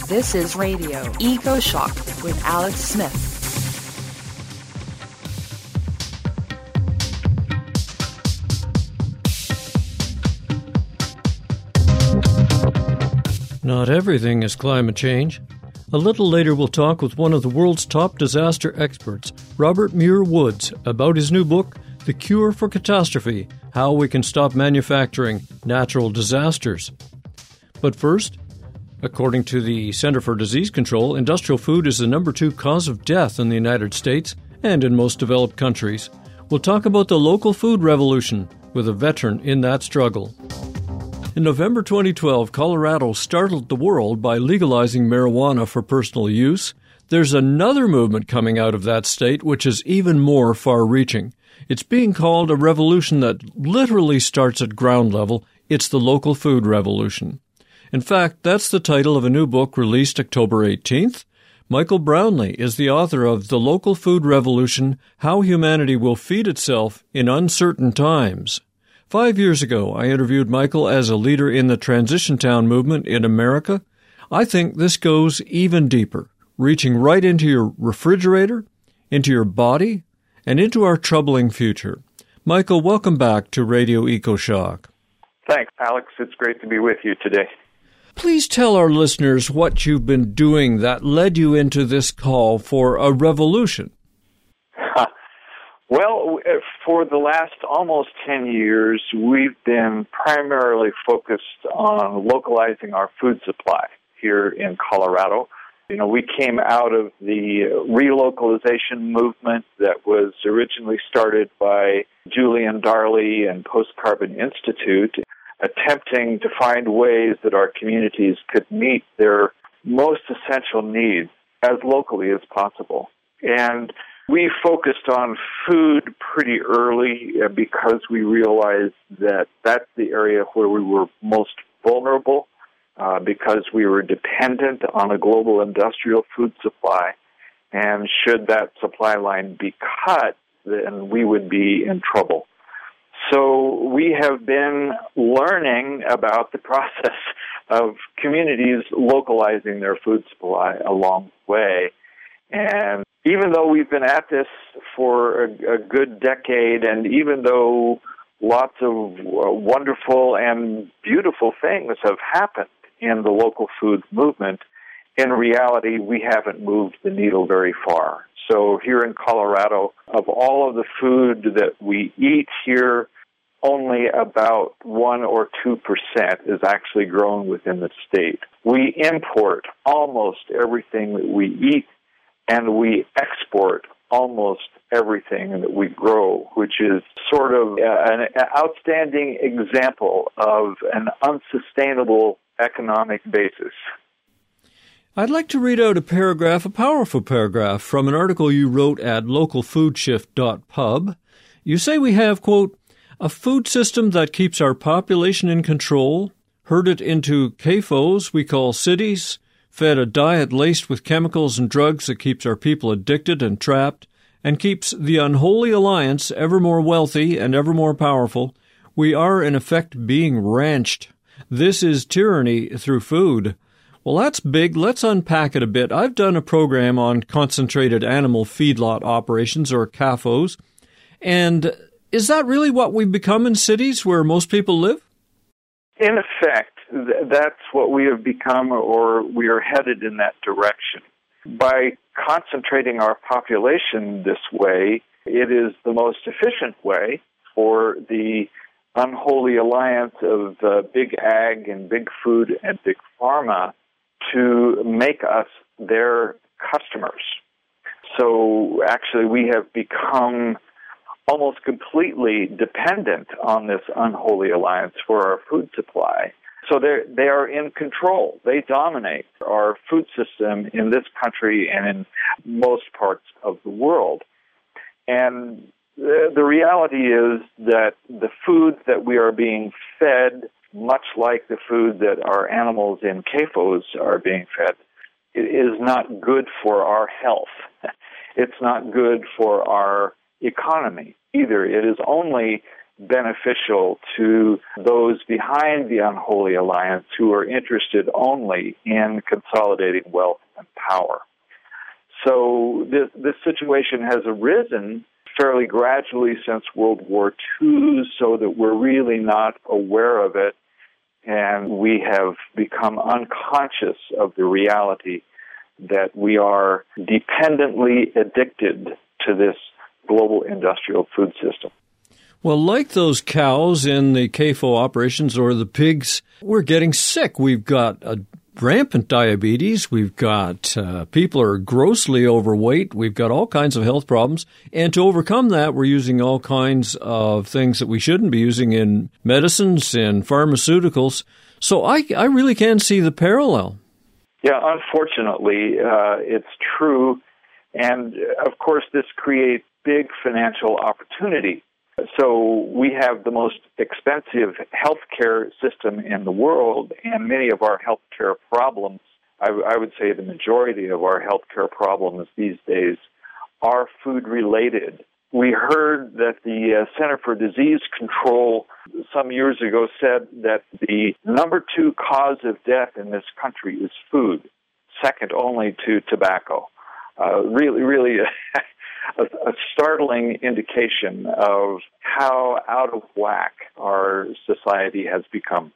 This is Radio Eco Shock with Alex Smith. Not everything is climate change. A little later we'll talk with one of the world's top disaster experts, Robert Muir Woods, about his new book, The Cure for Catastrophe, How We Can Stop Manufacturing Natural Disasters. But first, according to the Center for Disease Control, industrial food is the number 2 cause of death in the United States and in most developed countries. We'll talk about the local food revolution with a veteran in that struggle. In November 2012, Colorado startled the world by legalizing marijuana for personal use. There's another movement coming out of that state which is even more far-reaching. It's being called a revolution that literally starts at ground level. It's the local food revolution. In fact, that's the title of a new book released October 18th. Michael Brownlee is the author of The Local Food Revolution, How Humanity Will Feed Itself in Uncertain Times. 5 years ago, I interviewed Michael as a leader in the Transition Town movement in America. I think this goes even deeper, reaching right into your refrigerator, into your body, and into our troubling future. Michael, welcome back to Radio EcoShock. Thanks, Alex. It's great to be with you today. Please tell our listeners what you've been doing that led you into this call for a revolution. Well, for the last almost 10 years, we've been primarily focused on localizing our food supply here in Colorado. We came out of the relocalization movement that was originally started by Julian Darley and Post Carbon Institute, attempting to find ways that our communities could meet their most essential needs as locally as possible. And we focused on food pretty early because we realized that that's the area where we were most vulnerable because we were dependent on a global industrial food supply. And should that supply line be cut, then we would be in trouble. So we have been learning about the process of communities localizing their food supply along the way. And even though we've been at this for a good decade, and even though lots of wonderful and beautiful things have happened in the local food movement, in reality, we haven't moved the needle very far. So here in Colorado, of all of the food that we eat here, only about 1 or 2% is actually grown within the state. We import almost everything that we eat, and we export almost everything that we grow, which is sort of an outstanding example of an unsustainable economic basis. I'd like to read out a powerful paragraph, from an article you wrote at localfoodshift.pub. You say we have, quote, a food system that keeps our population in control, herd it into CAFOs we call cities, fed a diet laced with chemicals and drugs that keeps our people addicted and trapped, and keeps the unholy alliance ever more wealthy and ever more powerful. We are, in effect, being ranched. This is tyranny through food. Well, that's big. Let's unpack it a bit. I've done a program on concentrated animal feedlot operations, or CAFOs, and is that really what we've become in cities where most people live? In effect, that's what we have become, or we are headed in that direction. By concentrating our population this way, it is the most efficient way for the unholy alliance of big ag and big food and big pharma to make us their customers. So actually we have become almost completely dependent on this unholy alliance for our food supply. So they are in control. They dominate our food system in this country and in most parts of the world. And the reality is that the food that we are being fed, much like the food that our animals in CAFOs are being fed, is not good for our health. It's not good for our economy either. It is only beneficial to those behind the unholy alliance who are interested only in consolidating wealth and power. So this situation has arisen fairly gradually since World War II, so that we're really not aware of it, and we have become unconscious of the reality that we are dependently addicted to this global industrial food system. Well, like those cows in the CAFO operations or the pigs, we're getting sick. We've got rampant diabetes. We've got people are grossly overweight. We've got all kinds of health problems. And to overcome that, we're using all kinds of things that we shouldn't be using in medicines and pharmaceuticals. So I really can see the parallel. Yeah, unfortunately, it's true. And, of course, this creates big financial opportunity. So we have the most expensive healthcare system in the world, and many of our healthcare problems, I would say the majority of our healthcare problems these days, are food-related. We heard that the Center for Disease Control some years ago said that the number 2 cause of death in this country is food, second only to tobacco. Really a startling indication of how out of whack our society has become.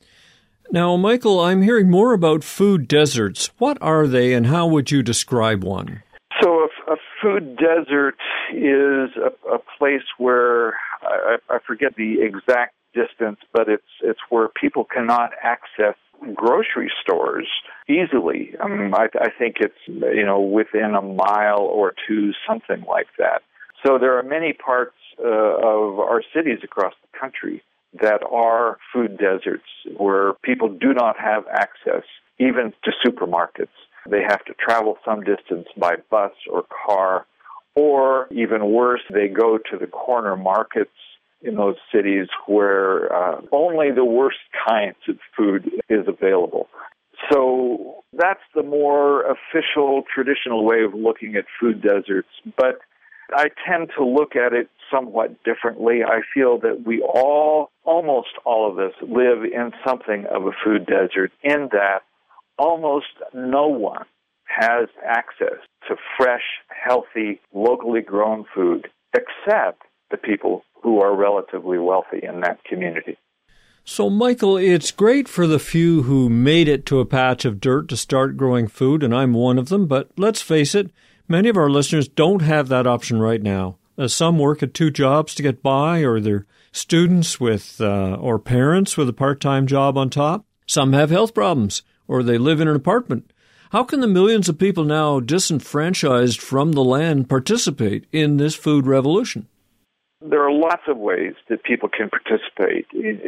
Now, Michael, I'm hearing more about food deserts. What are they, and how would you describe one? So a food desert is a place where, I forget the exact distance, but it's where people cannot access grocery stores easily. I think it's, within a mile or two, something like that. So there are many parts of our cities across the country that are food deserts where people do not have access even to supermarkets. They have to travel some distance by bus or car, or even worse, they go to the corner markets in those cities where only the worst kinds of food is available. So that's the more official, traditional way of looking at food deserts. But I tend to look at it somewhat differently. I feel that we almost all of us, live in something of a food desert, in that almost no one has access to fresh, healthy, locally grown food except the people who are relatively wealthy in that community. So, Michael, it's great for the few who made it to a patch of dirt to start growing food, and I'm one of them, but let's face it, many of our listeners don't have that option right now. Some work at 2 jobs to get by, or they're students with or parents with a part-time job on top. Some have health problems, or they live in an apartment. How can the millions of people now disenfranchised from the land participate in this food revolution? There are lots of ways that people can participate.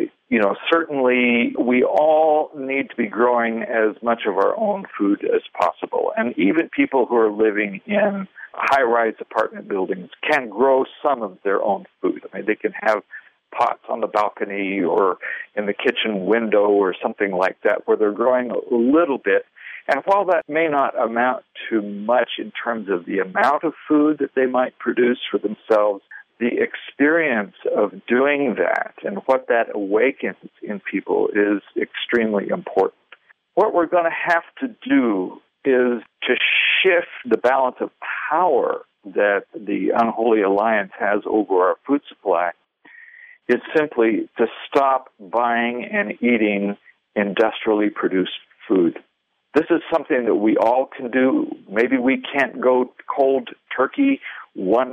Certainly we all need to be growing as much of our own food as possible. And even people who are living in high-rise apartment buildings can grow some of their own food. I mean, they can have pots on the balcony or in the kitchen window or something like that where they're growing a little bit. And while that may not amount to much in terms of the amount of food that they might produce for themselves, the experience of doing that and what that awakens in people is extremely important. What we're going to have to do is to shift the balance of power that the unholy alliance has over our food supply is simply to stop buying and eating industrially produced food. This is something that we all can do. Maybe we can't go cold turkey 100%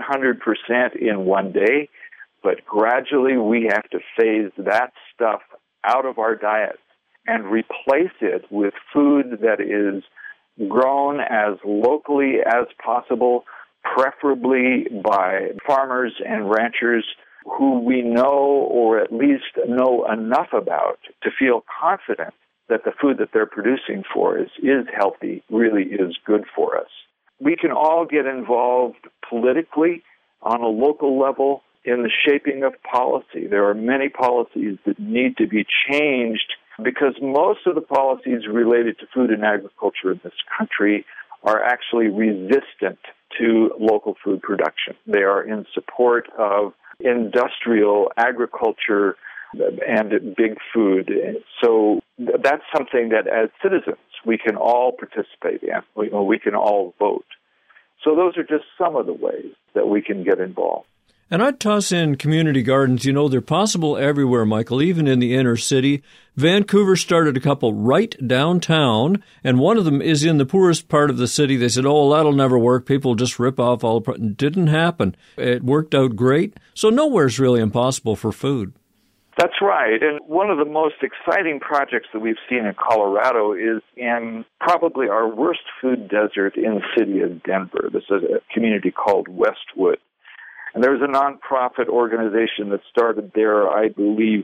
in one day, but gradually we have to phase that stuff out of our diets and replace it with food that is grown as locally as possible, preferably by farmers and ranchers who we know or at least know enough about to feel confident that the food that they're producing for us is healthy, really is good for us. We can all get involved politically on a local level in the shaping of policy. There are many policies that need to be changed because most of the policies related to food and agriculture in this country are actually resistant to local food production. They are in support of industrial agriculture and big food. So that's something that as citizens we can all participate in. We can all vote. So those are just some of the ways that we can get involved. And I'd toss in community gardens. They're possible everywhere, Michael, even in the inner city. Vancouver started a couple right downtown, and one of them is in the poorest part of the city. They said, that'll never work. People just rip off all the... It didn't happen. It worked out great. So nowhere's really impossible for food. That's right. And one of the most exciting projects that we've seen in Colorado is in probably our worst food desert in the city of Denver. This is a community called Westwood. And there was a nonprofit organization that started there, I believe,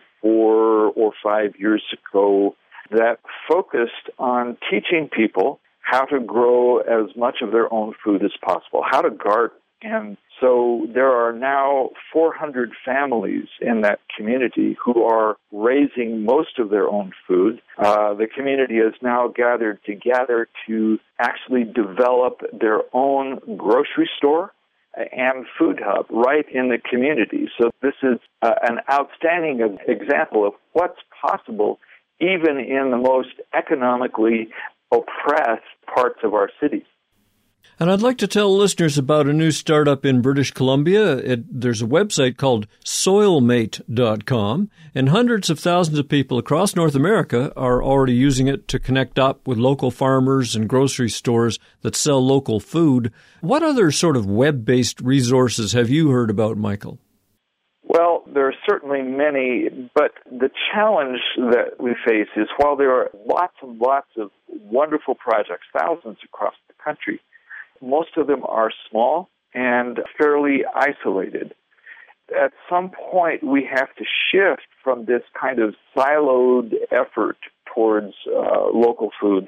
4 or 5 years ago that focused on teaching people how to grow as much of their own food as possible, how to garden. And so there are now 400 families in that community who are raising most of their own food. The community has now gathered together to actually develop their own grocery store and food hub right in the community. So this is an outstanding example of what's possible even in the most economically oppressed parts of our cities. And I'd like to tell listeners about a new startup in British Columbia. There's a website called soilmate.com, and hundreds of thousands of people across North America are already using it to connect up with local farmers and grocery stores that sell local food. What other sort of web-based resources have you heard about, Michael? Well, there are certainly many, but the challenge that we face is while there are lots and lots of wonderful projects, thousands across the country, most of them are small and fairly isolated. At some point, we have to shift from this kind of siloed effort towards local food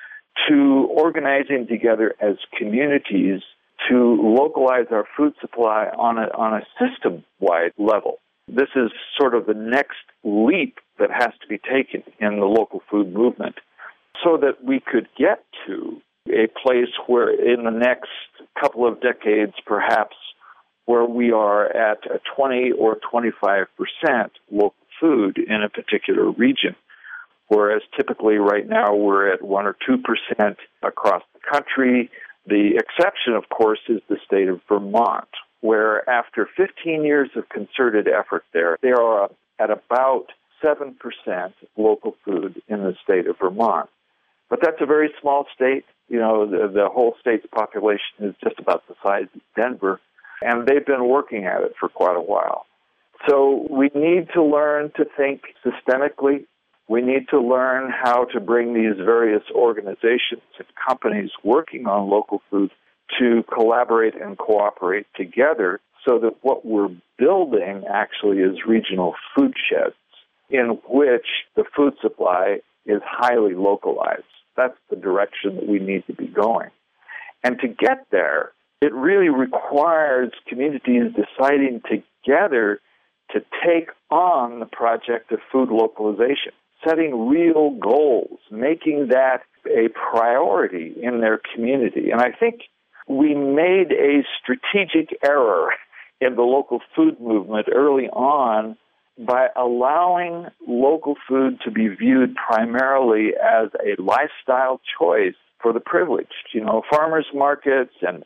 to organizing together as communities to localize our food supply on a system-wide level. This is sort of the next leap that has to be taken in the local food movement so that we could get to a place where in the next couple of decades, perhaps, where we are at a 20 or 25% local food in a particular region, whereas typically right now we're at 1 or 2% across the country. The exception, of course, is the state of Vermont, where after 15 years of concerted effort there, they are at about 7% local food in the state of Vermont. But that's a very small state. The whole state's population is just about the size of Denver, and they've been working at it for quite a while. So we need to learn to think systemically. We need to learn how to bring these various organizations and companies working on local food to collaborate and cooperate together so that what we're building actually is regional food sheds in which the food supply is highly localized. That's the direction that we need to be going. And to get there, it really requires communities deciding together to take on the project of food localization, setting real goals, making that a priority in their community. And I think we made a strategic error in the local food movement early on by allowing local food to be viewed primarily as a lifestyle choice for the privileged. Farmers markets and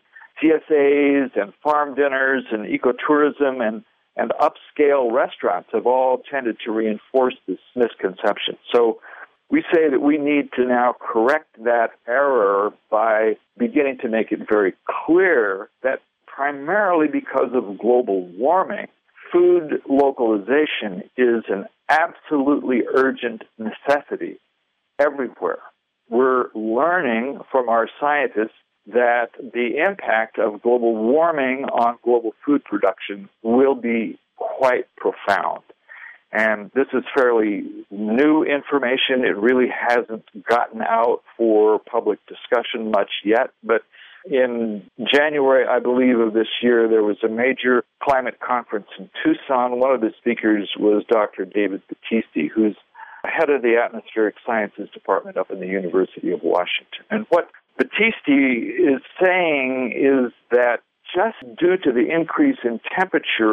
CSAs and farm dinners and ecotourism and upscale restaurants have all tended to reinforce this misconception. So we say that we need to now correct that error by beginning to make it very clear that primarily because of global warming, food localization is an absolutely urgent necessity everywhere. We're learning from our scientists that the impact of global warming on global food production will be quite profound. And this is fairly new information. It really hasn't gotten out for public discussion much yet, but in January, I believe, of this year, there was a major climate conference in Tucson. One of the speakers was Dr. David Battisti, who's head of the Atmospheric Sciences Department up in the University of Washington. And what Battisti is saying is that just due to the increase in temperature,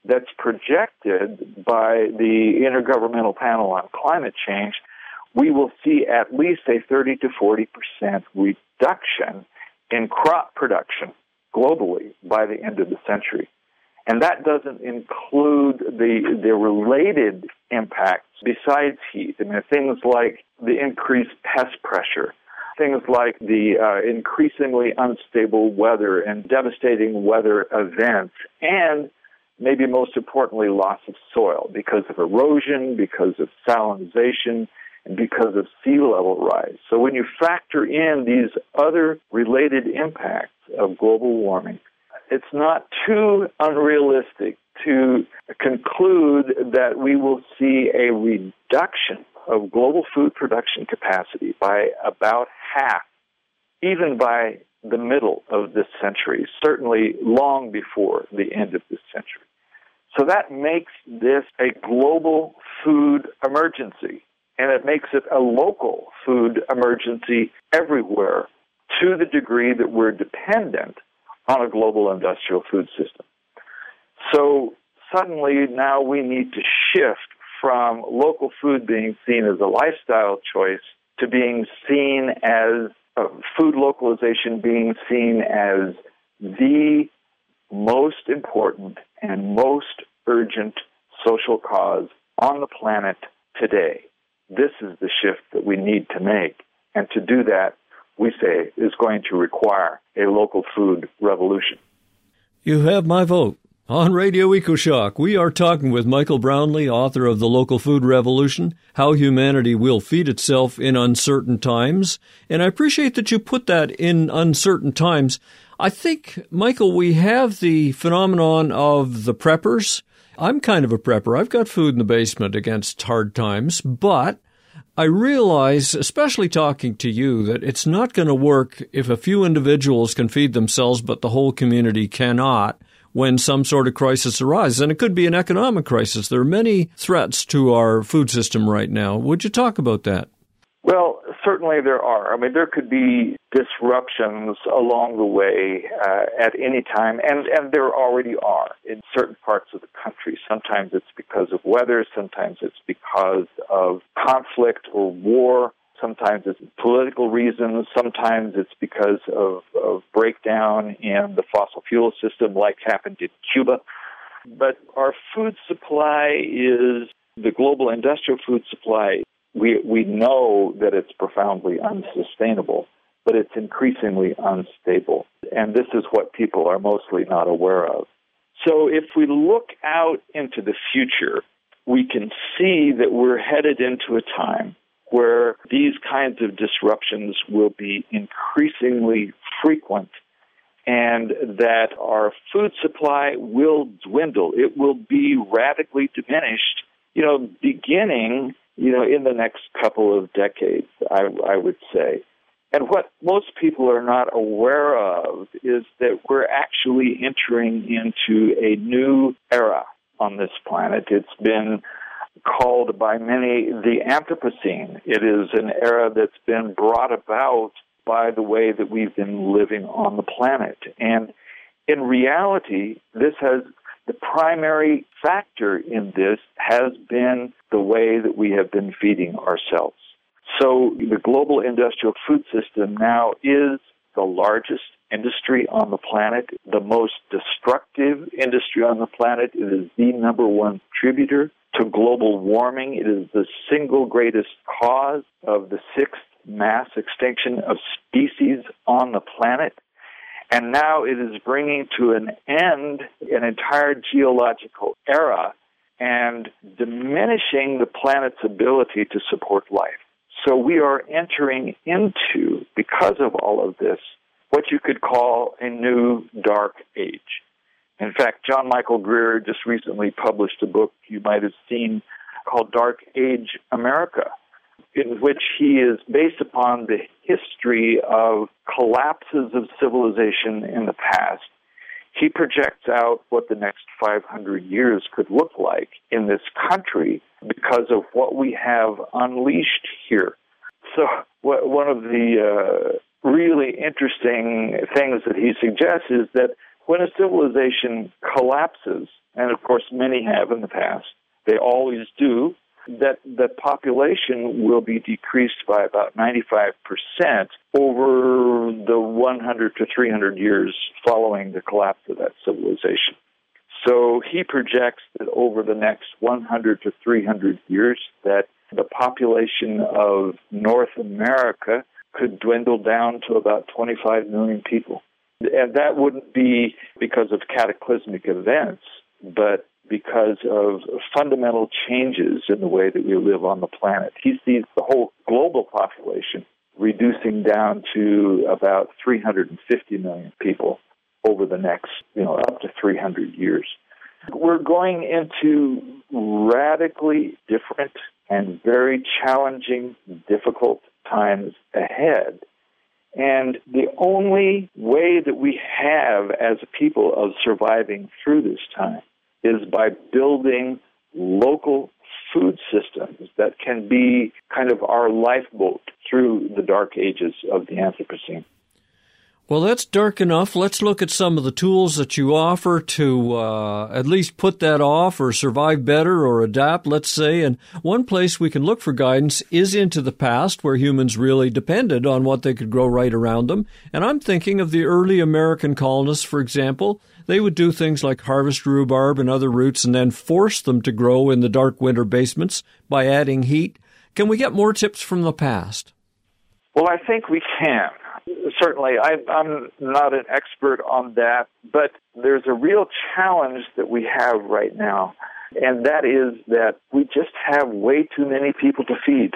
that's projected by the Intergovernmental Panel on Climate Change, we will see at least a 30 to 40% reduction in crop production globally by the end of the century. And that doesn't include the related impacts besides heat. I mean, things like the increased pest pressure, things like the increasingly unstable weather and devastating weather events, and maybe most importantly, loss of soil because of erosion, because of salinization, and because of sea level rise. So when you factor in these other related impacts of global warming, it's not too unrealistic to conclude that we will see a reduction of global food production capacity by about half, even by the middle of this century, certainly long before the end of this century. So that makes this a global food emergency, and it makes it a local food emergency everywhere to the degree that we're dependent on a global industrial food system. So suddenly now we need to shift from local food being seen as a lifestyle choice to being seen as food localization being seen as the most important and most urgent social cause on the planet today. This is the shift that we need to make. And to do that, we say, is going to require a local food revolution. You have my vote. On Radio EcoShock, we are talking with Michael Brownlee, author of The Local Food Revolution, How Humanity Will Feed Itself in Uncertain Times. And I appreciate that you put that in uncertain times. I think, Michael, we have the phenomenon of the preppers. I'm kind of a prepper. I've got food in the basement against hard times, but I realize, especially talking to you, that it's not going to work if a few individuals can feed themselves, but the whole community cannot when some sort of crisis arises. And it could be an economic crisis. There are many threats to our food system right now. Would you talk about that? Well, certainly there are. I mean, there could be disruptions along the way at any time, and there already are in certain parts of the country. Sometimes it's because of weather, sometimes it's because of conflict or war, sometimes it's political reasons, sometimes it's because of breakdown in the fossil fuel system like happened in Cuba. But our food supply is the global industrial food supply. We know that it's profoundly unsustainable, but it's increasingly unstable. And this is what people are mostly not aware of. So if we look out into the future, we can see that we're headed into a time where these kinds of disruptions will be increasingly frequent and that our food supply will dwindle. It will be radically diminished, beginning in the next couple of decades, I would say. And what most people are not aware of is that we're actually entering into a new era on this planet. It's been called by many the Anthropocene. It is an era that's been brought about by the way that we've been living on the planet. And in reality, the primary factor in this has been the way that we have been feeding ourselves. So the global industrial food system now is the largest industry on the planet, the most destructive industry on the planet. It is the number one contributor to global warming. It is the single greatest cause of the sixth mass extinction of species on the planet. And now it is bringing to an end an entire geological era and diminishing the planet's ability to support life. So we are entering into, because of all of this, what you could call a new dark age. In fact, John Michael Greer just recently published a book you might have seen called Dark Age America, in which he is based upon the history of collapses of civilization in the past. He projects out what the next 500 years could look like in this country because of what we have unleashed here. So one of the really interesting things that he suggests is that when a civilization collapses, and of course many have in the past, they always do, that the population will be decreased by about 95% over the 100 to 300 years following the collapse of that civilization. So he projects that over the next 100 to 300 years that the population of North America could dwindle down to about 25 million people. And that wouldn't be because of cataclysmic events, but because of fundamental changes in the way that we live on the planet. He sees the whole global population reducing down to about 350 million people over the next, up to 300 years. We're going into radically different and very challenging, difficult times ahead. And the only way that we have as a people of surviving through this time is by building local food systems that can be kind of our lifeboat through the dark ages of the Anthropocene. Well, that's dark enough. Let's look at some of the tools that you offer to at least put that off or survive better or adapt, let's say. And one place we can look for guidance is into the past, where humans really depended on what they could grow right around them. And I'm thinking of the early American colonists, for example. They would do things like harvest rhubarb and other roots and then force them to grow in the dark winter basements by adding heat. Can we get more tips from the past? Well, I think we can. Certainly, I'm not an expert on that, but there's a real challenge that we have right now, and that is that we just have way too many people to feed.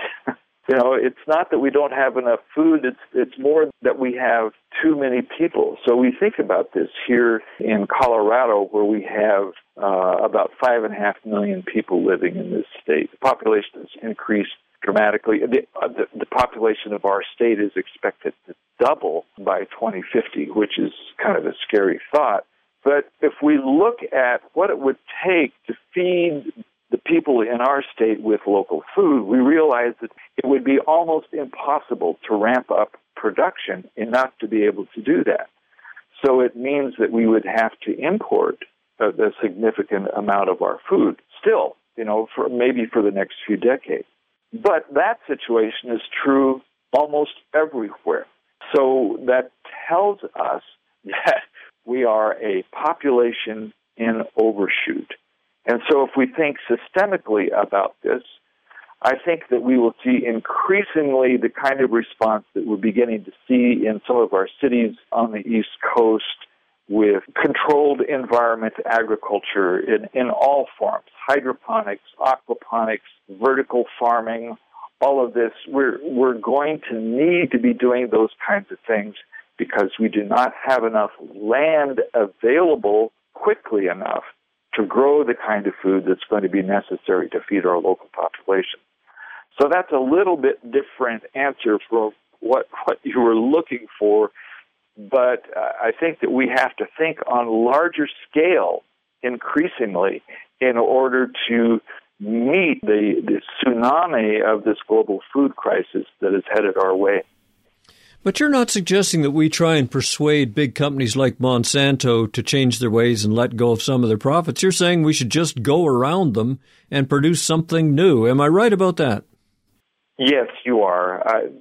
It's not that we don't have enough food, it's more that we have too many people. So we think about this here in Colorado, where we have about 5.5 million people living in this state. The population has increased dramatically. The population of our state is expected to double by 2050, which is kind of a scary thought. But if we look at what it would take to feed the people in our state with local food, we realize that it would be almost impossible to ramp up production enough to be able to do that. So it means that we would have to import a significant amount of our food still, for the next few decades. But that situation is true almost everywhere. So that tells us that we are a population in overshoot. And so if we think systemically about this, I think that we will see increasingly the kind of response that we're beginning to see in some of our cities on the East Coast with controlled environment agriculture in all forms, hydroponics, aquaponics, vertical farming, all of this. We're going to need to be doing those kinds of things because we do not have enough land available quickly enough to grow the kind of food that's going to be necessary to feed our local population. So that's a little bit different answer for what you were looking for, but I think that we have to think on larger scale increasingly in order to meet the tsunami of this global food crisis that is headed our way. But you're not suggesting that we try and persuade big companies like Monsanto to change their ways and let go of some of their profits. You're saying we should just go around them and produce something new. Am I right about that? Yes, you are.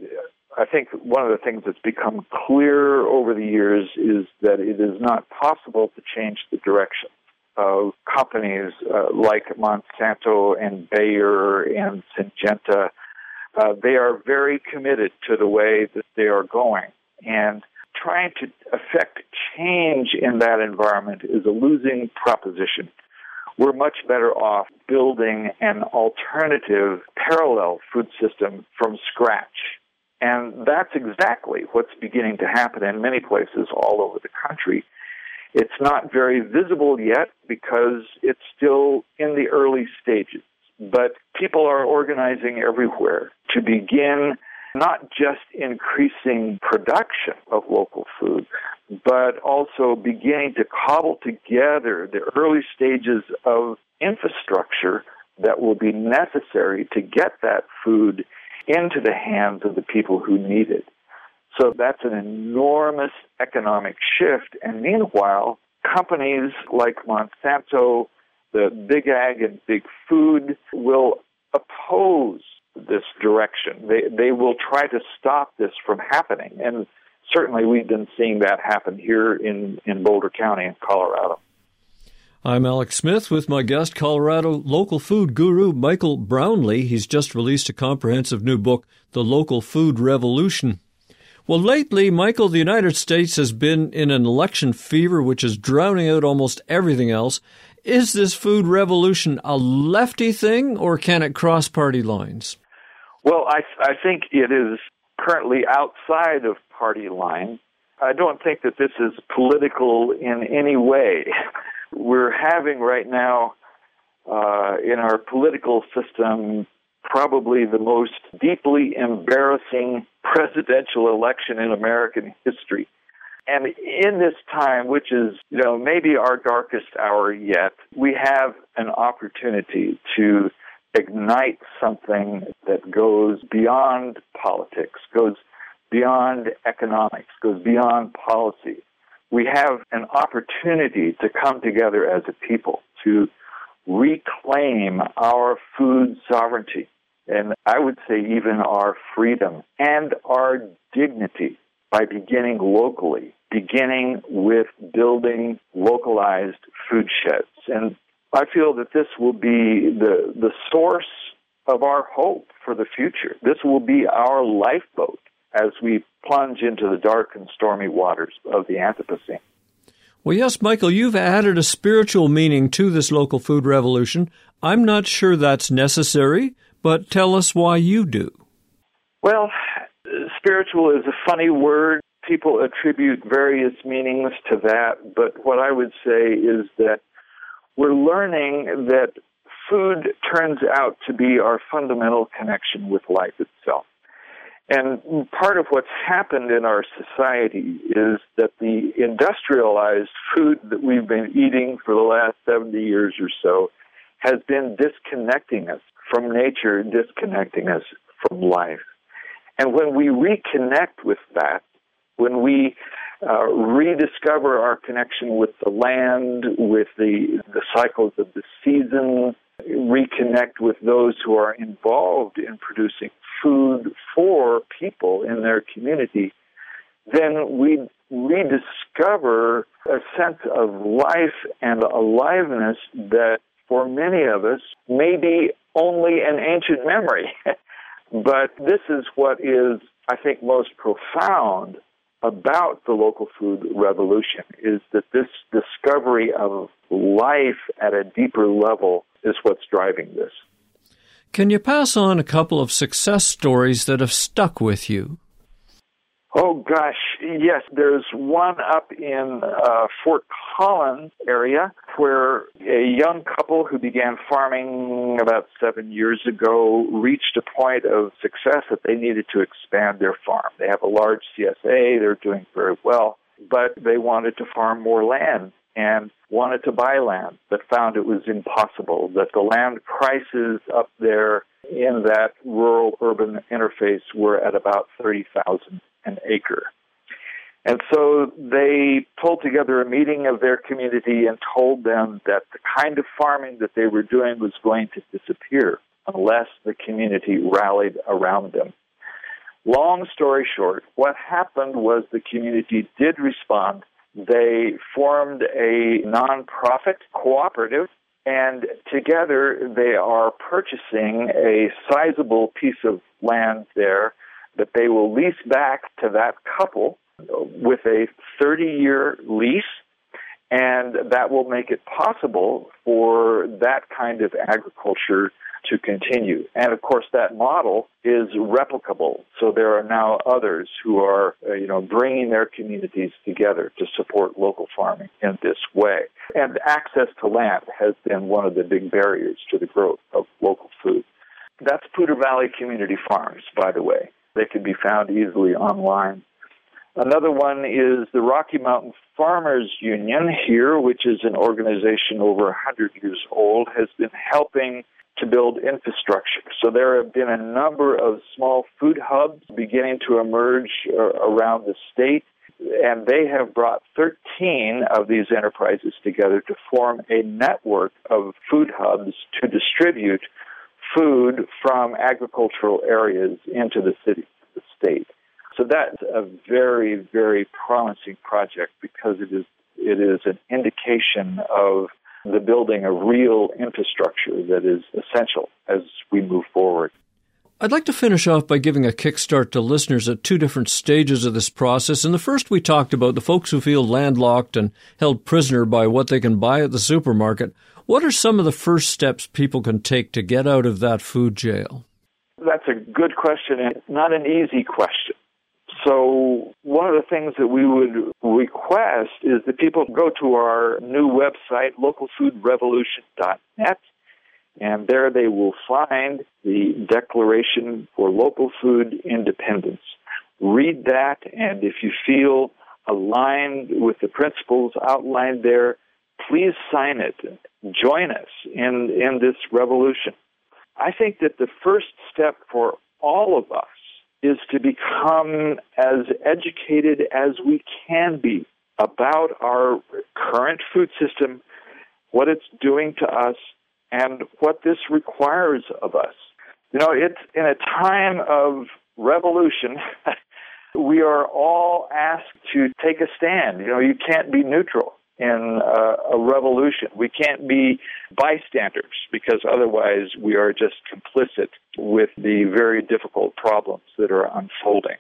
I think one of the things that's become clear over the years is that it is not possible to change the direction of companies like Monsanto and Bayer and Syngenta. They are very committed to the way that they are going. And trying to affect change in that environment is a losing proposition. We're much better off building an alternative parallel food system from scratch. And that's exactly what's beginning to happen in many places all over the country. It's not very visible yet because it's still in the early stages. But people are organizing everywhere to begin not just increasing production of local food, but also beginning to cobble together the early stages of infrastructure that will be necessary to get that food into the hands of the people who need it. So that's an enormous economic shift. And meanwhile, companies like Monsanto, the Big Ag and Big Food will oppose this direction. They will try to stop this from happening. And certainly we've been seeing that happen here in Boulder County in Colorado. I'm Alex Smith with my guest, Colorado local food guru Michael Brownlee. He's just released a comprehensive new book, The Local Food Revolution. Well, lately, Michael, the United States has been in an election fever which is drowning out almost everything else. Is this food revolution a lefty thing, or can it cross party lines? Well, I think it is currently outside of party line. I don't think that this is political in any way. We're having right now in our political system probably the most deeply embarrassing presidential election in American history. And in this time, which is, maybe our darkest hour yet, we have an opportunity to ignite something that goes beyond politics, goes beyond economics, goes beyond policy. We have an opportunity to come together as a people to reclaim our food sovereignty, and I would say even our freedom and our dignity by beginning locally, beginning with building localized food sheds. And I feel that this will be the source of our hope for the future. This will be our lifeboat as we plunge into the dark and stormy waters of the Anthropocene. Well, yes, Michael, you've added a spiritual meaning to this local food revolution. I'm not sure that's necessary, but tell us why you do. Well, spiritual is a funny word. People attribute various meanings to that, but what I would say is that we're learning that food turns out to be our fundamental connection with life itself. And part of what's happened in our society is that the industrialized food that we've been eating for the last 70 years or so has been disconnecting us from nature, disconnecting us from life. And when we reconnect with that, when we rediscover our connection with the land, with the cycles of the season, reconnect with those who are involved in producing food for people in their community, then we rediscover a sense of life and aliveness that for many of us may be only an ancient memory. But this is what is, I think, most profound about the local food revolution, is that this discovery of life at a deeper level is what's driving this. Can you pass on a couple of success stories that have stuck with you? Oh, gosh, yes. There's one up in Fort Collins area where a young couple who began farming about 7 years ago reached a point of success that they needed to expand their farm. They have a large CSA. They're doing very well, but they wanted to farm more land and wanted to buy land, but found it was impossible, that the land prices up there in that rural-urban interface were at about $30,000 an acre. And so they pulled together a meeting of their community and told them that the kind of farming that they were doing was going to disappear unless the community rallied around them. Long story short, what happened was the community did respond. They formed a nonprofit cooperative, and together they are purchasing a sizable piece of land there that they will lease back to that couple with a 30-year lease, and that will make it possible for that kind of agriculture to continue. And, of course, that model is replicable. So there are now others who are, bringing their communities together to support local farming in this way. And access to land has been one of the big barriers to the growth of local food. That's Poudre Valley Community Farms, by the way. They can be found easily online. Another one is the Rocky Mountain Farmers Union here, which is an organization over 100 years old, has been helping to build infrastructure. So there have been a number of small food hubs beginning to emerge around the state. and they have brought 13 of these enterprises together to form a network of food hubs to distribute food from agricultural areas into the city, the state. So that's a very, very promising project because it is an indication of the building of real infrastructure that is essential as we move forward. I'd like to finish off by giving a kickstart to listeners at two different stages of this process. In the first, we talked about the folks who feel landlocked and held prisoner by what they can buy at the supermarket. What are some of the first steps people can take to get out of that food jail? That's a good question and not an easy question. So one of the things that we would request is that people go to our new website, localfoodrevolution.net, and there they will find the Declaration for Local Food Independence. Read that, and if you feel aligned with the principles outlined there, please sign it. Join us in this revolution. I think that the first step for all of us is to become as educated as we can be about our current food system, what it's doing to us, and what this requires of us. You know, it's in a time of revolution, we are all asked to take a stand. You know, you can't be neutral in a revolution. We can't be bystanders because otherwise we are just complicit with the very difficult problems that are unfolding.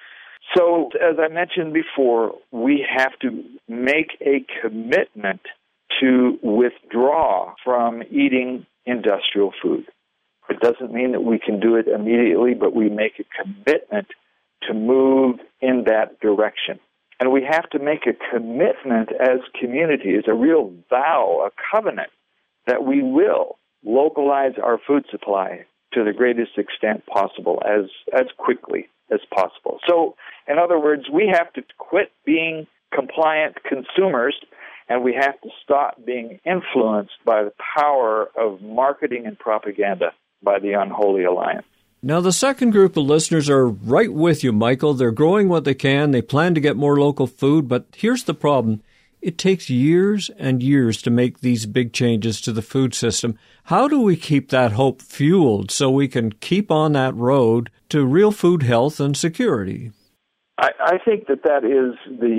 So, as I mentioned before, we have to make a commitment to withdraw from eating industrial food. It doesn't mean that we can do it immediately, but we make a commitment to move in that direction. And we have to make a commitment as communities, a real vow, a covenant, that we will localize our food supply to the greatest extent possible, as quickly as possible. So, in other words, we have to quit being compliant consumers, and we have to stop being influenced by the power of marketing and propaganda by the unholy alliance. Now, the second group of listeners are right with you, Michael. They're growing what they can. They plan to get more local food, but here's the problem. It takes years and years to make these big changes to the food system. How do we keep that hope fueled so we can keep on that road to real food health and security? I think that is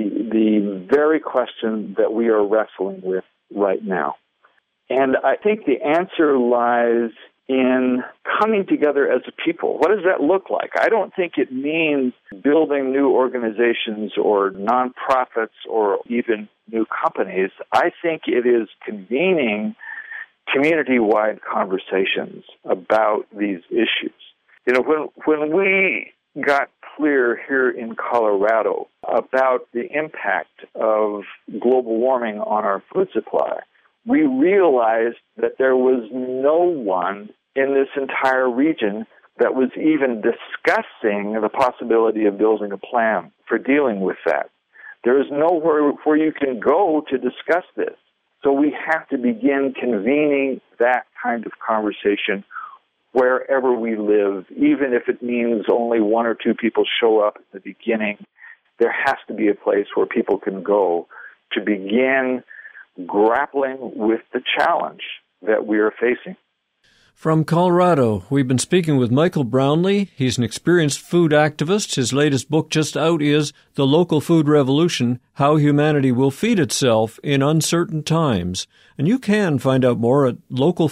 the very question that we are wrestling with right now. And I think the answer lies in coming together as a people. What does that look like? I don't think it means building new organizations or nonprofits or even new companies. I think it is convening community-wide conversations about these issues. You know, when we got clear here in Colorado about the impact of global warming on our food supply, we realized that there was no one in this entire region that was even discussing the possibility of building a plan for dealing with that. There is nowhere where you can go to discuss this. So we have to begin convening that kind of conversation wherever we live, even if it means only one or two people show up at the beginning. There has to be a place where people can go to begin grappling with the challenge that we are facing. From Colorado, we've been speaking with Michael Brownlee. He's an experienced food activist. His latest book just out is The Local Food Revolution, How Humanity Will Feed Itself in Uncertain Times. And you can find out more at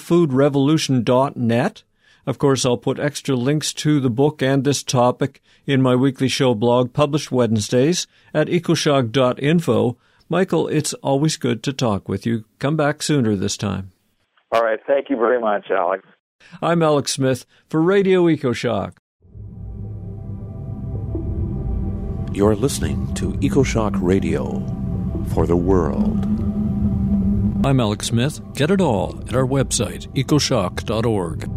localfoodrevolution.net. Of course, I'll put extra links to the book and this topic in my weekly show blog, published Wednesdays, at ecoshock.info. Michael, it's always good to talk with you. Come back sooner this time. All right. Thank you very much, Alex. I'm Alex Smith for Radio EcoShock. You're listening to EcoShock Radio for the world. I'm Alex Smith. Get it all at our website, ecoshock.org.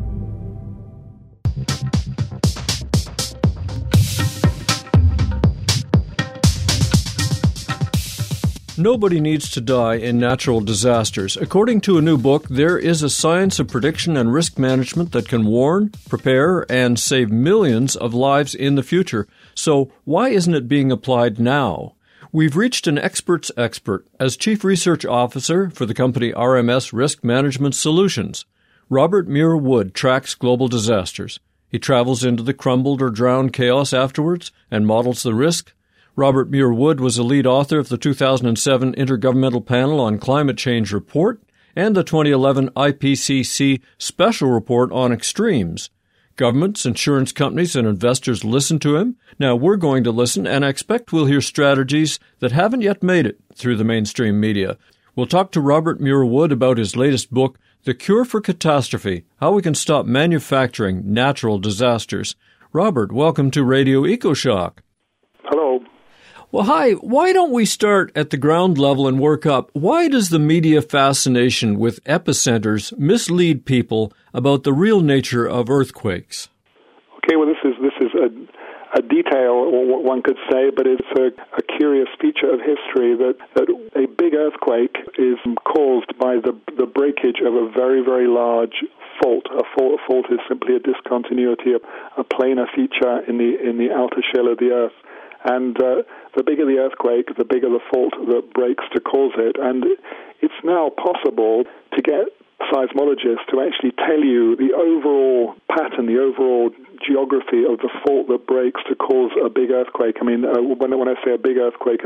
Nobody needs to die in natural disasters. According to a new book, there is a science of prediction and risk management that can warn, prepare, and save millions of lives in the future. So why isn't it being applied now? We've reached an expert's expert as Chief Research Officer for the company RMS Risk Management Solutions. Robert Muir Wood tracks global disasters. He travels into the crumbled or drowned chaos afterwards and models the risk. Robert Muir Wood was a lead author of the 2007 Intergovernmental Panel on Climate Change report and the 2011 IPCC Special Report on Extremes. Governments, insurance companies, and investors listen to him. Now we're going to listen, and I expect we'll hear strategies that haven't yet made it through the mainstream media. We'll talk to Robert Muir Wood about his latest book, The Cure for Catastrophe, How We Can Stop Manufacturing Natural Disasters. Robert, welcome to Radio EcoShock. Hello. Well, hi. Why don't we start at the ground level and work up? Why does the media fascination with epicenters mislead people about the real nature of earthquakes? Okay, well, this is a detail, one could say, but it's a curious feature of history that a big earthquake is caused by the breakage of a very, very large fault. A fault is simply a discontinuity, a planar feature in the outer shell of the Earth. And the bigger the earthquake, the bigger the fault that breaks to cause it. And it's now possible to get seismologists to actually tell you the overall pattern, the overall geography of the fault that breaks to cause a big earthquake. I mean, when I say a big earthquake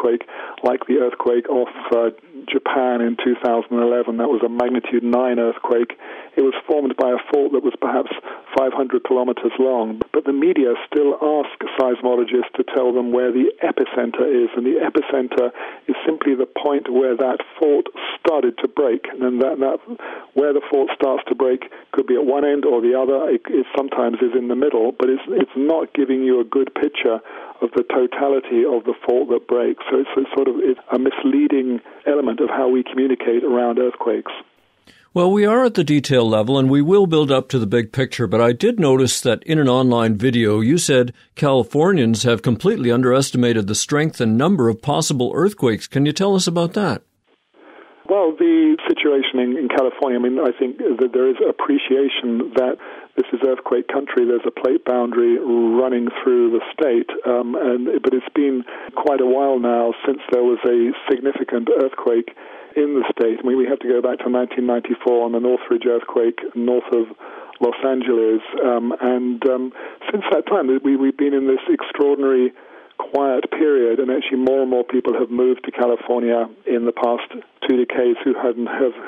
like the earthquake off Japan in 2011, that was a magnitude 9 earthquake. It was formed by a fault that was perhaps 500 kilometers long. But the media still ask seismologists to tell them where the epicenter is, and the epicenter is simply the point where that fault started to break. And that where the fault starts to break could be at one end or the other. It sometimes is in the middle, but it's not giving you a good picture of the totality of the fault that breaks. So it's a misleading element of how we communicate around earthquakes. Well, we are at the detail level, and we will build up to the big picture, but I did notice that in an online video, you said Californians have completely underestimated the strength and number of possible earthquakes. Can you tell us about that? Well, the situation in California, I mean, I think that there is appreciation that this is earthquake country. There's a plate boundary running through the state, but it's been quite a while now since there was a significant earthquake in the state. I mean, we have to go back to 1994 on the Northridge earthquake north of Los Angeles, and since that time, we've been in this extraordinary quiet period, and actually more and more people have moved to California in the past 2 decades who have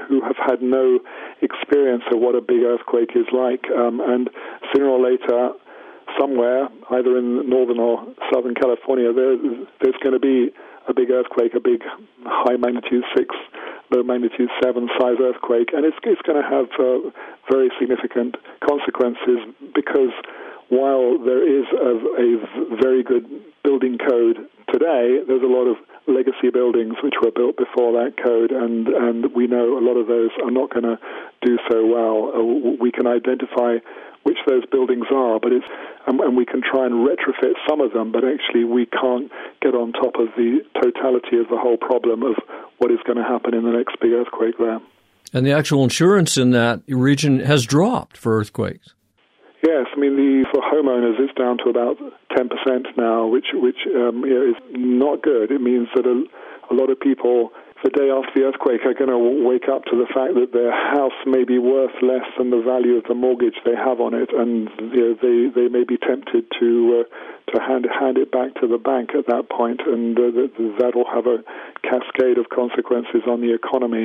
had no experience of what a big earthquake is like, and sooner or later, somewhere, either in northern or southern California, there's going to be a big earthquake, a big high magnitude 6, low magnitude 7 size earthquake, and it's going to have very significant consequences, because while there is a very good building code today, there's a lot of legacy buildings which were built before that code, and we know a lot of those are not going to do so well. We can identify which those buildings are, and we can try and retrofit some of them, but actually we can't get on top of the totality of the whole problem of what is going to happen in the next big earthquake there. And the actual insurance in that region has dropped for earthquakes. Yes, I mean, for homeowners, it's down to about 10% now, which is not good. It means that a lot of people, the day after the earthquake, are going to wake up to the fact that their house may be worth less than the value of the mortgage they have on it, and they may be tempted to hand it back to the bank at that point, and that will have a cascade of consequences on the economy.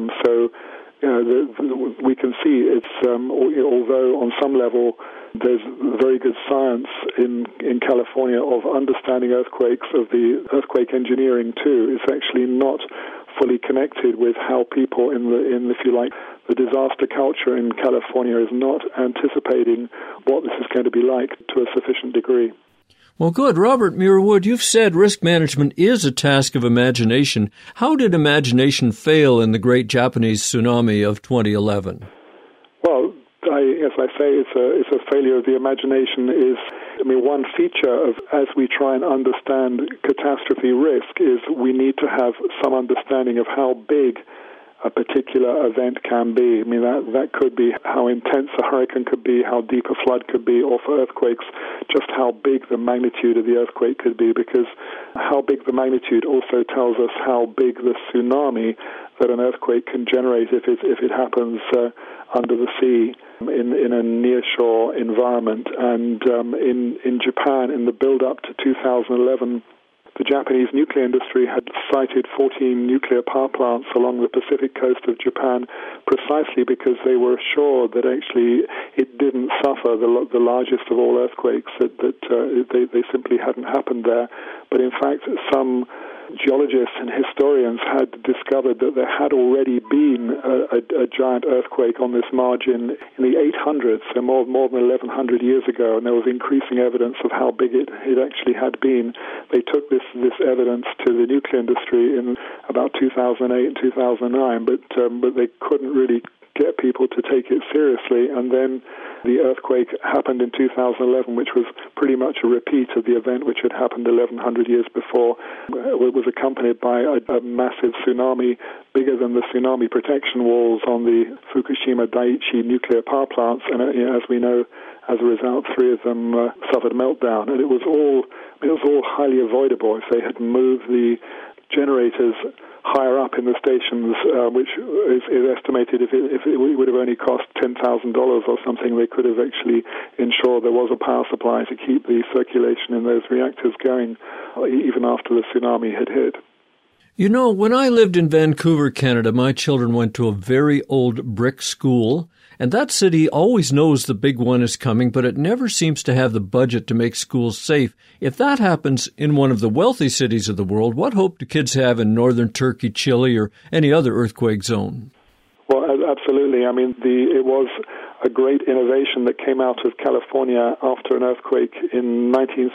We can see it's, although on some level there's very good science in California of understanding earthquakes, of the earthquake engineering too, it's actually not fully connected with how people if you like, the disaster culture in California is not anticipating what this is going to be like to a sufficient degree. Well, good. Robert Muir Wood, you've said risk management is a task of imagination. How did imagination fail in the great Japanese tsunami of 2011? Well, as I say, it's a failure of the imagination. One feature of, as we try and understand catastrophe risk, is we need to have some understanding of how big a particular event can be. I mean, that could be how intense a hurricane could be, how deep a flood could be, or for earthquakes, just how big the magnitude of the earthquake could be, because how big the magnitude also tells us how big the tsunami that an earthquake can generate if it happens under the sea in a nearshore environment. And in Japan, in the build-up to 2011, the Japanese nuclear industry had sited 14 nuclear power plants along the Pacific coast of Japan precisely because they were assured that actually it didn't suffer the largest of all earthquakes, that they simply hadn't happened there. But in fact, some geologists and historians had discovered that there had already been a giant earthquake on this margin in the 800s, so more than 1,100 years ago, and there was increasing evidence of how big it actually had been. They took this evidence to the nuclear industry in about 2008 and 2009, but they couldn't really get people to take it seriously, and then the earthquake happened in 2011, which was pretty much a repeat of the event which had happened 1,100 years before. It was accompanied by a massive tsunami, bigger than the tsunami protection walls on the Fukushima Daiichi nuclear power plants, and as we know, as a result, 3 of them suffered meltdown, and it was all highly avoidable if they had moved the generators higher up in the stations, which is estimated if it would have only cost $10,000 or something, they could have actually ensured there was a power supply to keep the circulation in those reactors going even after the tsunami had hit. You know, when I lived in Vancouver, Canada, my children went to a very old brick school, and that city always knows the big one is coming, but it never seems to have the budget to make schools safe. If that happens in one of the wealthy cities of the world, what hope do kids have in northern Turkey, Chile, or any other earthquake zone? Well, absolutely. I mean, it was a great innovation that came out of California after an earthquake in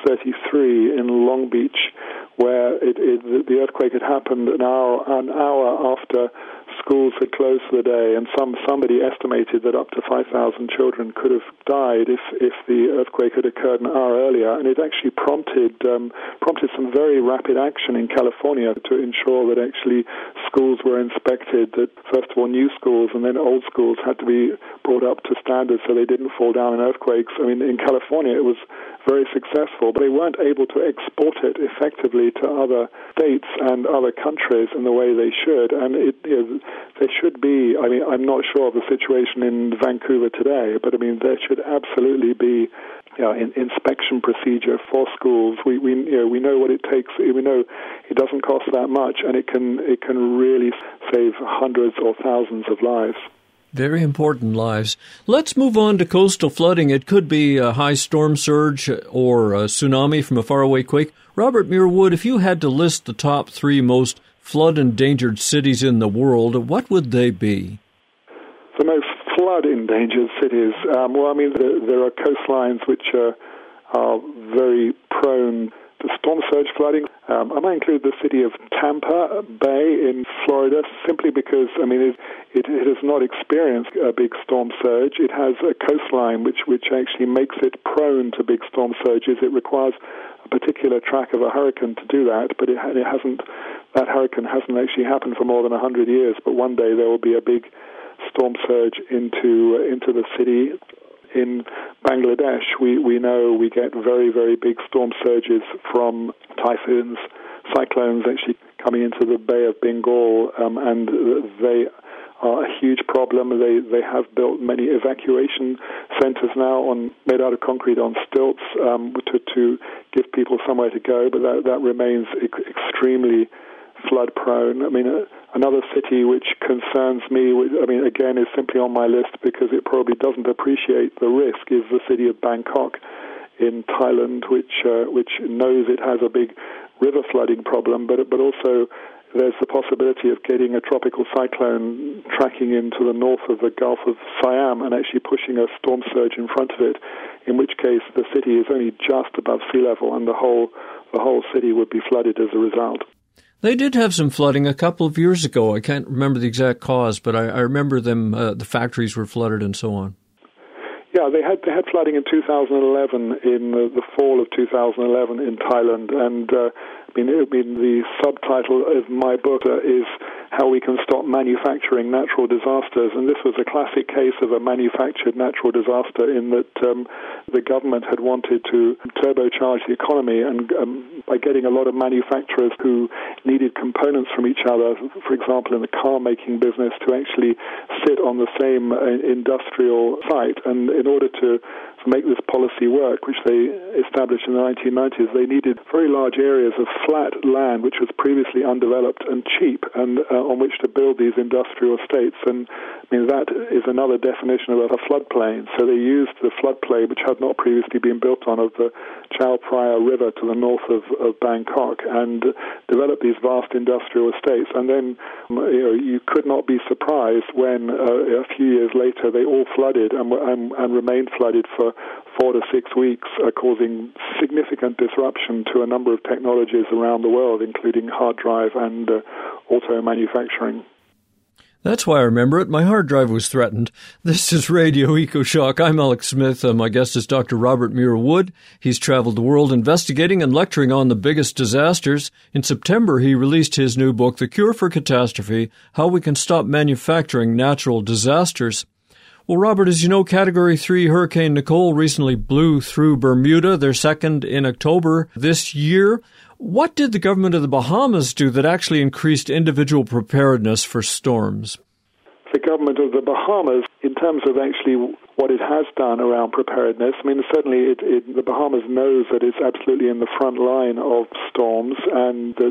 1933 in Long Beach, where the earthquake had happened an hour after schools had closed for the day, and somebody estimated that up to 5,000 children could have died if the earthquake had occurred an hour earlier, and it actually prompted some very rapid action in California to ensure that actually schools were inspected, that first of all new schools and then old schools had to be brought up to standards so they didn't fall down in earthquakes. I mean, in California it was very successful, but they weren't able to export it effectively to other states and other countries in the way they should. And there should be, I mean, I'm not sure of the situation in Vancouver today, but I mean, there should absolutely be inspection procedure for schools. We know what it takes. We know it doesn't cost that much, and it can really save hundreds or thousands of lives. Very important lives. Let's move on to coastal flooding. It could be a high storm surge or a tsunami from a faraway quake. Robert Muir Wood, if you had to list the top 3 most flood-endangered cities in the world, what would they be? The most flood-endangered cities? Well, I mean, there are coastlines which are very prone to storm surge flooding. I might include the city of Tampa Bay in Florida, simply because, I mean, it has not experienced a big storm surge. It has a coastline which actually makes it prone to big storm surges. It requires a particular track of a hurricane to do that, but that hurricane hasn't actually happened for more than 100 years, but one day there will be a big storm surge into the city. In Bangladesh, we know we get very, very big storm surges from typhoons, cyclones actually coming into the Bay of Bengal, and they are a huge problem. They have built many evacuation centers now made out of concrete on stilts to give people somewhere to go, but that remains extremely flood prone. I mean, another city which concerns me, I mean, again, is simply on my list because it probably doesn't appreciate the risk, is the city of Bangkok in Thailand, which knows it has a big river flooding problem, but also there's the possibility of getting a tropical cyclone tracking into the north of the Gulf of Siam and actually pushing a storm surge in front of it, in which case the city is only just above sea level and the whole city would be flooded as a result. They did have some flooding a couple of years ago. I can't remember the exact cause, but I remember them. The factories were flooded and so on. Yeah, they had flooding in 2011, in the fall of 2011 in Thailand, and the subtitle of my book is how we can stop manufacturing natural disasters. And this was a classic case of a manufactured natural disaster in that the government had wanted to turbocharge the economy, and by getting a lot of manufacturers who needed components from each other, for example, in the car-making business, to actually sit on the same industrial site. And in order to make this policy work, which they established in the 1990s, they needed very large areas of flat land, which was previously undeveloped and cheap, and on which to build these industrial estates. And I mean, that is another definition of a floodplain. So they used the floodplain, which had not previously been built on, of the Chao Phraya River to the north of Bangkok, and developed these vast industrial estates. And then you could not be surprised when a few years later they all flooded and remained flooded for 4 to 6 weeks, causing significant disruption to a number of technologies around the world, including hard drive and auto manufacturing. That's why I remember it. My hard drive was threatened. This is Radio EcoShock. I'm Alex Smith. My guest is Dr. Robert Muir Wood. He's traveled the world investigating and lecturing on the biggest disasters. In September, he released his new book, The Cure for Catastrophe, How We Can Stop Manufacturing Natural Disasters. Well, Robert, as you know, Category 3 Hurricane Nicole recently blew through Bermuda, their second in October this year. What did the government of the Bahamas do that actually increased individual preparedness for storms? The government of the Bahamas, in terms of actually what it has done around preparedness, I mean, certainly the Bahamas knows that it's absolutely in the front line of storms, and that,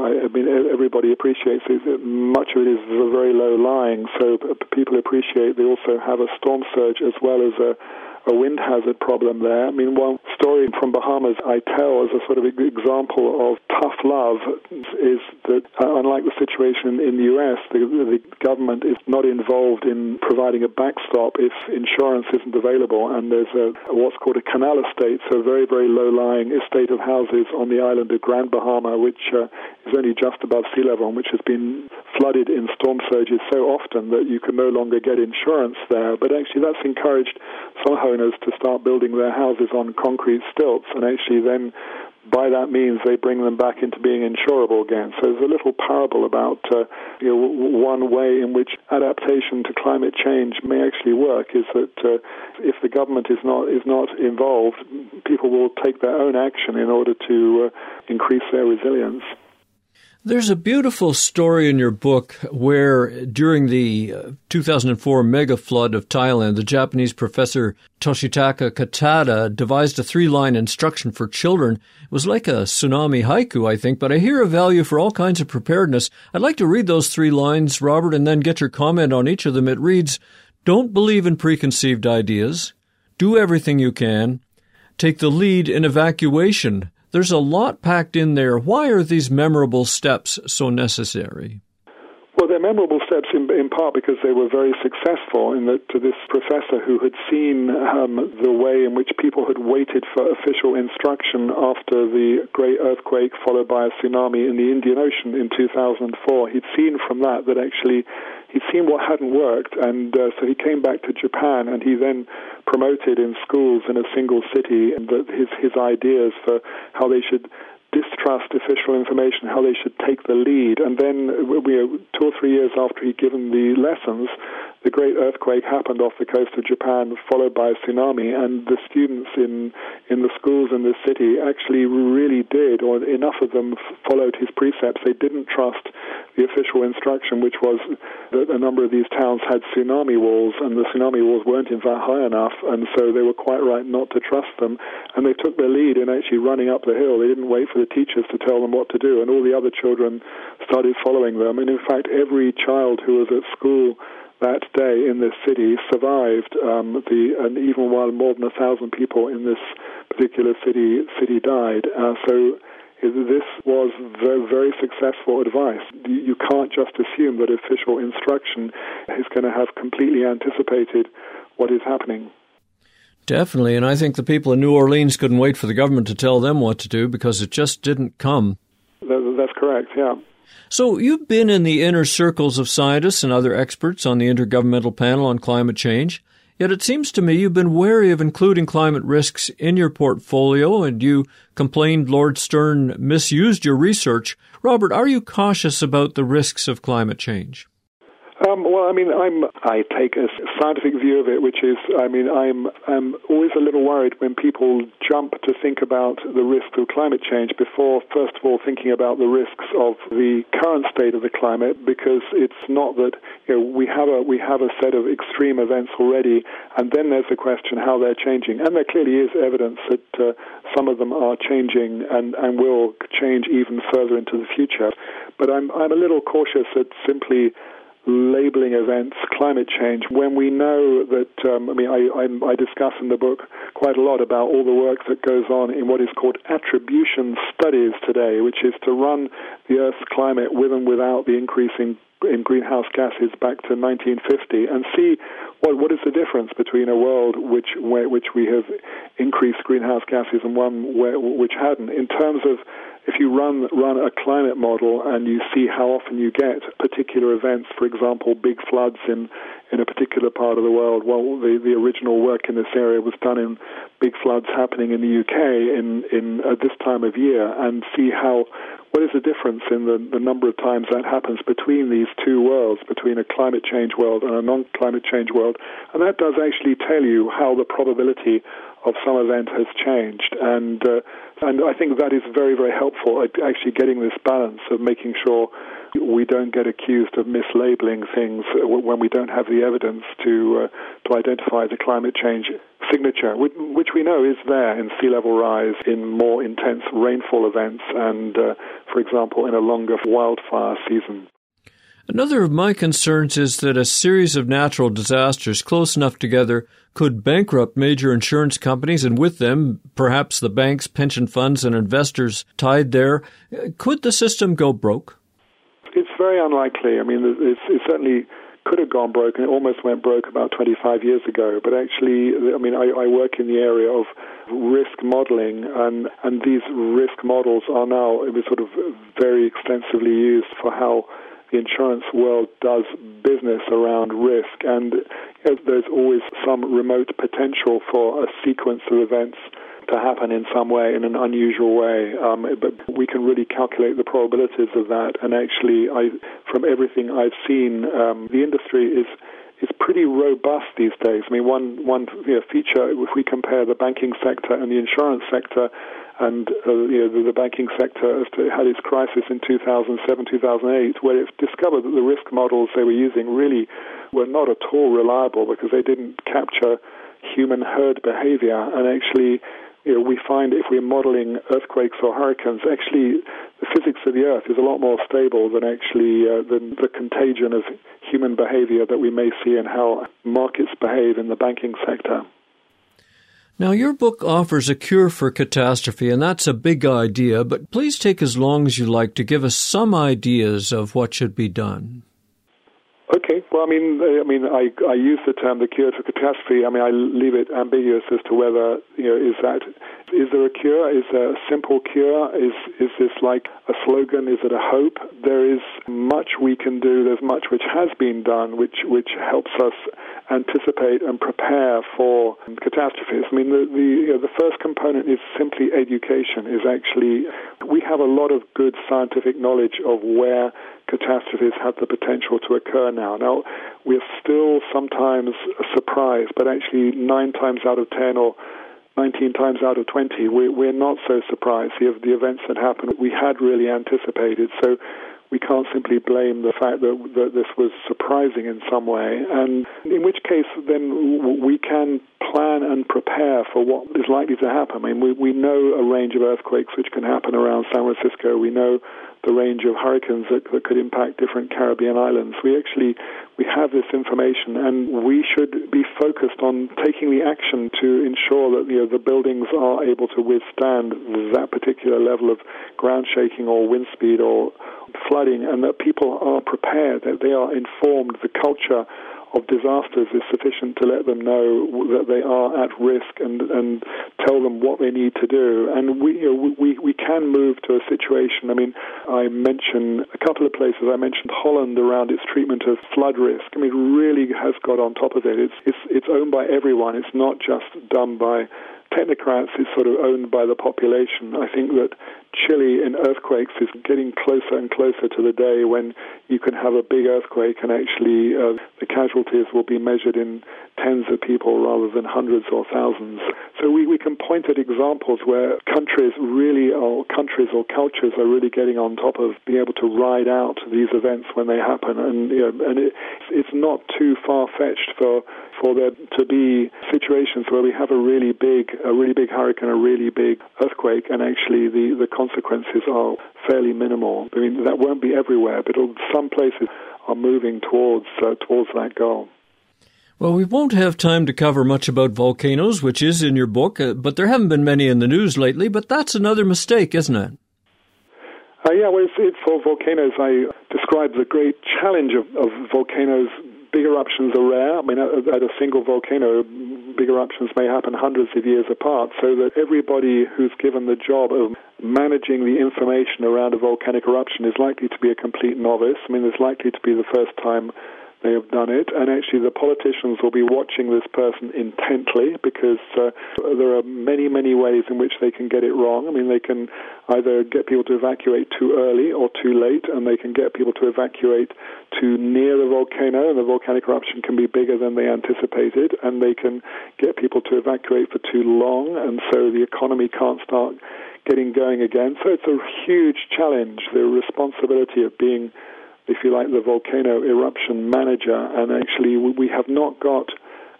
everybody appreciates it. Much of it is very low lying, so people appreciate they also have a storm surge as well as a wind hazard problem there. I mean, one story from Bahamas I tell as a sort of example of tough love is that, unlike the situation in the U.S., the government is not involved in providing a backstop if insurance isn't available, and there's what's called a canal estate, so a very, very low-lying estate of houses on the island of Grand Bahama, which is only just above sea level, and which has been flooded in storm surges so often that you can no longer get insurance there. But actually that's encouraged some homeowners to start building their houses on concrete stilts, and actually then by that means they bring them back into being insurable again. So there's a little parable about one way in which adaptation to climate change may actually work is that if the government is not involved, people will take their own action in order to increase their resilience. There's a beautiful story in your book where during the 2004 mega flood of Thailand, the Japanese professor Toshitaka Katada devised a 3-line instruction for children. It was like a tsunami haiku, I think, but I hear a value for all kinds of preparedness. I'd like to read those 3 lines, Robert, and then get your comment on each of them. It reads, "Don't believe in preconceived ideas. Do everything you can. Take the lead in evacuation." There's a lot packed in there. Why are these memorable steps so necessary? Well, they're memorable steps in part because they were very successful in that this professor who had seen the way in which people had waited for official instruction after the great earthquake followed by a tsunami in the Indian Ocean in 2004, he'd seen from that actually he'd seen what hadn't worked, and so he came back to Japan, and he then promoted in schools in a single city and his ideas for how they should distrust official information, how they should take the lead. And then 2 or 3 years after he'd given the lessons, the great earthquake happened off the coast of Japan, followed by a tsunami, and the students in the schools in this city actually really did, or enough of them followed his precepts. They didn't trust the official instruction, which was that a number of these towns had tsunami walls, and the tsunami walls weren't in fact high enough, and so they were quite right not to trust them. And they took their lead in actually running up the hill. They didn't wait for the teachers to tell them what to do, and all the other children started following them. And in fact, every child who was at school that day in this city survived, and even while more than 1,000 people in this particular city died. So this was very, very successful advice. You can't just assume that official instruction is going to have completely anticipated what is happening. Definitely, and I think the people in New Orleans couldn't wait for the government to tell them what to do because it just didn't come. That's correct, yeah. So you've been in the inner circles of scientists and other experts on the Intergovernmental Panel on Climate Change. Yet it seems to me you've been wary of including climate risks in your portfolio, and you complained Lord Stern misused your research. Robert, are you cautious about the risks of climate change? I take a scientific view of it, which is, I'm always a little worried when people jump to think about the risks of climate change before, first of all, thinking about the risks of the current state of the climate, because it's not that we have a set of extreme events already, and then there's the question how they're changing, and there clearly is evidence that some of them are changing and will change even further into the future. But I'm a little cautious at simply labeling events climate change when we know that, I discuss in the book quite a lot about all the work that goes on in what is called attribution studies today, which is to run the Earth's climate with and without the increase in greenhouse gases back to 1950 and see what is the difference between a world which we have increased greenhouse gases and one which hadn't, in terms of if you run a climate model and you see how often you get particular events, for example, big floods in a particular part of the world. Well, the original work in this area was done in big floods happening in the UK in at this time of year, and see what is the difference in the number of times that happens between these two worlds, between a climate change world and a non-climate change world. And that does actually tell you how the probability of some event has changed. And I think that is very, very helpful at actually getting this balance of making sure we don't get accused of mislabeling things when we don't have the evidence to identify the climate change signature, which we know is there in sea level rise, in more intense rainfall events, and, for example, in a longer wildfire season. Another of my concerns is that a series of natural disasters close enough together could bankrupt major insurance companies, and with them, perhaps the banks, pension funds, and investors tied there. Could the system go broke? It's very unlikely. I mean, it certainly could have gone broke, and it almost went broke about 25 years ago. But actually, I work in the area of risk modeling, and these risk models are now sort of very extensively used for how the insurance world does business around risk. And there's always some remote potential for a sequence of events to happen in some way, in an unusual way. But we can really calculate the probabilities of that. And actually, from everything I've seen, the industry is pretty robust these days. I mean, one feature, if we compare the banking sector and the insurance sector, and the banking sector had its crisis in 2007, 2008, where it discovered that the risk models they were using really were not at all reliable because they didn't capture human herd behavior. And actually, we find if we're modeling earthquakes or hurricanes, actually the physics of the Earth is a lot more stable than actually the contagion of human behavior that we may see in how markets behave in the banking sector. Now, your book offers a cure for catastrophe, and that's a big idea, but please take as long as you like to give us some ideas of what should be done. Okay. Well, I use the term the cure for catastrophe. I leave it ambiguous as to whether, is there a cure? Is there a simple cure? Is this like a slogan? Is it a hope? There is much we can do. There's much which has been done, which helps us anticipate and prepare for catastrophes. The first component is simply education. We have a lot of good scientific knowledge of where catastrophes have the potential to occur now. Now, we're still sometimes surprised, but actually 9 times out of 10 or 19 times out of 20, we're not so surprised. The events that happened, we had really anticipated. So we can't simply blame the fact that this was surprising in some way. And in which case, then we can plan and prepare for what is likely to happen. We know a range of earthquakes which can happen around San Francisco. We know the range of hurricanes that could impact different Caribbean islands. We have this information, and we should be focused on taking the action to ensure that the buildings are able to withstand that particular level of ground shaking or wind speed or flooding, and that people are prepared, that they are informed. The culture disasters is sufficient to let them know that they are at risk and tell them what they need to do. And we can move to a situation. I mean, I mentioned a couple of places. I mentioned Holland around its treatment of flood risk. I mean, it really has got on top of it. It's owned by everyone. It's not just done by technocrats. It's sort of owned by the population. I think that Chile in earthquakes is getting closer and closer to the day when you can have a big earthquake and actually the casualties will be measured in tens of people rather than hundreds or thousands. So we can point at examples where countries or cultures are really getting on top of being able to ride out these events when they happen. And it's not too far-fetched for there to be situations where we have a really big hurricane, a really big earthquake, and actually the consequences are fairly minimal. I mean, that won't be everywhere, but some places are moving towards that goal. Well, we won't have time to cover much about volcanoes, which is in your book, but there haven't been many in the news lately, but that's another mistake, isn't it? For volcanoes, I describe the great challenge of volcanoes. Big eruptions are rare. I mean, at a single volcano, big eruptions may happen hundreds of years apart, so that everybody who's given the job of managing the information around a volcanic eruption is likely to be a complete novice. I mean, it's likely to be the first time they have done it, and actually the politicians will be watching this person intently because there are many, many ways in which they can get it wrong. I mean, they can either get people to evacuate too early or too late, and they can get people to evacuate too near the volcano, and the volcanic eruption can be bigger than they anticipated, and they can get people to evacuate for too long, and so the economy can't start getting going again. So it's a huge challenge, the responsibility of being, if you like, the volcano eruption manager, and actually we have not got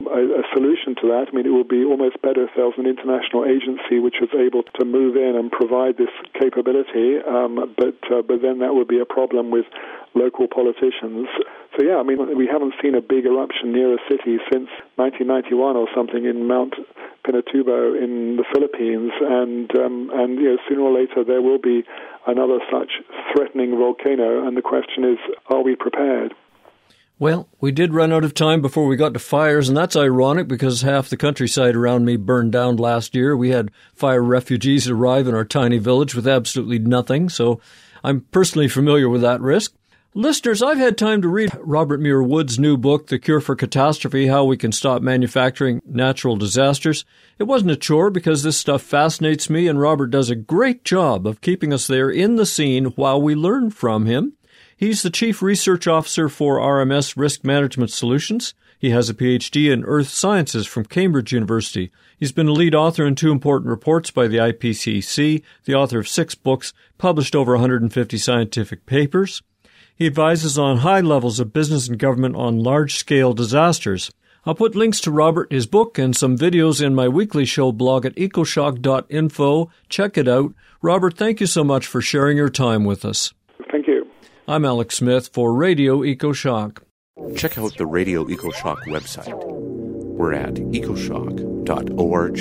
a solution to that. I mean, it would be almost better if there was an international agency which was able to move in and provide this capability, but then that would be a problem with local politicians. So I mean, we haven't seen a big eruption near a city since 1991 or something in Mount Pinatubo in the Philippines, and sooner or later there will be another such threatening volcano, and the question is, are we prepared? Well, we did run out of time before we got to fires, and that's ironic because half the countryside around me burned down last year. We had fire refugees arrive in our tiny village with absolutely nothing, so I'm personally familiar with that risk. Listeners, I've had time to read Robert Muir Wood's new book, The Cure for Catastrophe, How We Can Stop Manufacturing Natural Disasters. It wasn't a chore because this stuff fascinates me, and Robert does a great job of keeping us there in the scene while we learn from him. He's the Chief Research Officer for RMS Risk Management Solutions. He has a Ph.D. in Earth Sciences from Cambridge University. He's been a lead author in 2 important reports by the IPCC, the author of 6 books, published over 150 scientific papers. He advises on high levels of business and government on large-scale disasters. I'll put links to Robert, his book, and some videos in my weekly show blog at ecoshock.info. Check it out. Robert, thank you so much for sharing your time with us. Thank you. I'm Alex Smith for Radio EcoShock. Check out the Radio EcoShock website. We're at ecoshock.org.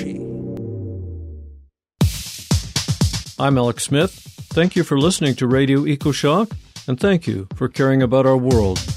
I'm Alex Smith. Thank you for listening to Radio EcoShock, and thank you for caring about our world.